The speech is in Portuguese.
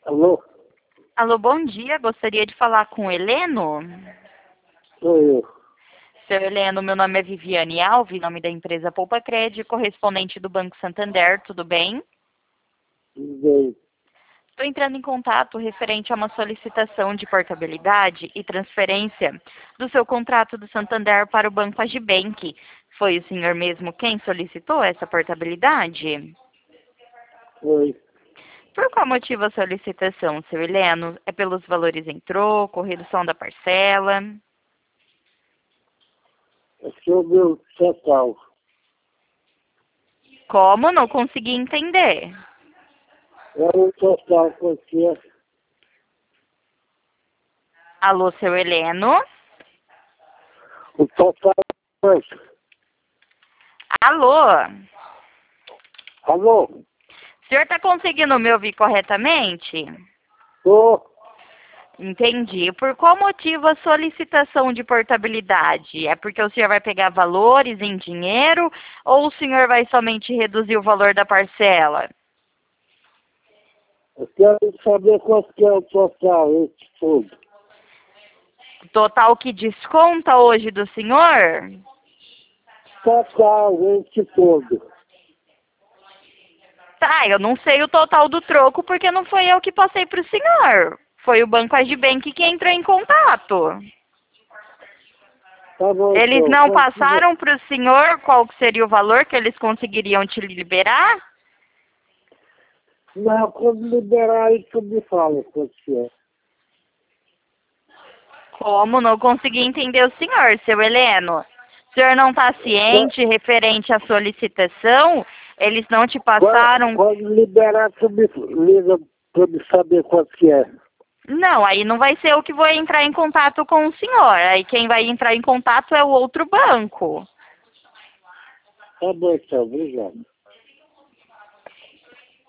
Alô? Alô, bom dia. Gostaria de falar com o Heleno. Sou eu. Seu Heleno, meu nome é Viviane Alves, nome da empresa Poupa Crédito, correspondente do Banco Santander, tudo bem? Tudo bem. Estou entrando em contato referente a uma solicitação de portabilidade e transferência do seu contrato do Santander para o Banco Agibank. Foi o senhor mesmo quem solicitou essa portabilidade? Oi. Por qual motivo a solicitação, seu Heleno? É pelos valores em troco, redução da parcela? É sobre o total. Como? Não consegui entender. É o total porque Alô, seu Heleno? o total é quanto? Alô? Alô? O senhor está conseguindo me ouvir corretamente? Tô. Entendi. Por qual motivo a solicitação de portabilidade? É porque o senhor vai pegar valores em dinheiro ou o senhor vai somente reduzir o valor da parcela? Eu quero saber quanto que é o total, esse tudo. O total que desconta hoje do senhor? Total, esse todo. Tá, eu não sei o total do troco porque não foi eu que passei para o senhor. Foi o Banco Agibank que entrou em contato. Tá bom, Eles então. não passaram para o senhor qual que seria o valor que eles conseguiriam te liberar? Não, quando liberar aí tu me fala quanto que é. Como? Não consegui entender o senhor, seu Heleno. O senhor não está ciente referente à solicitação? Eles não te passaram? Quando liberar tu me liga pra me saber quanto que é. Não, aí não vai ser eu que vou entrar em contato com o senhor. Aí quem vai entrar em contato é o outro banco. Tá bom, então. Obrigado.